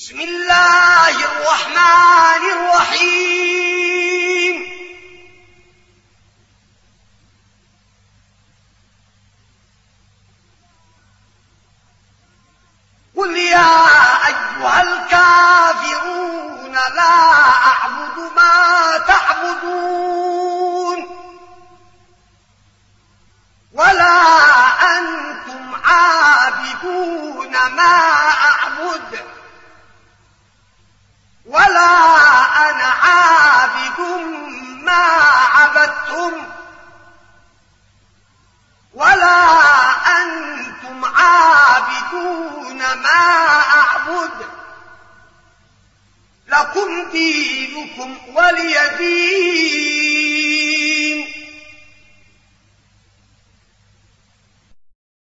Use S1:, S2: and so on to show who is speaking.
S1: بسم الله الرحمن الرحيم قل يا أيها الكافرون لا أعبد ما تعبدون ولا أنتم عابدون ما أعبد ولا أنا عابد ما عبدتم ولا أنتم عابدون ما أعبد لكم دينكم ولي دين.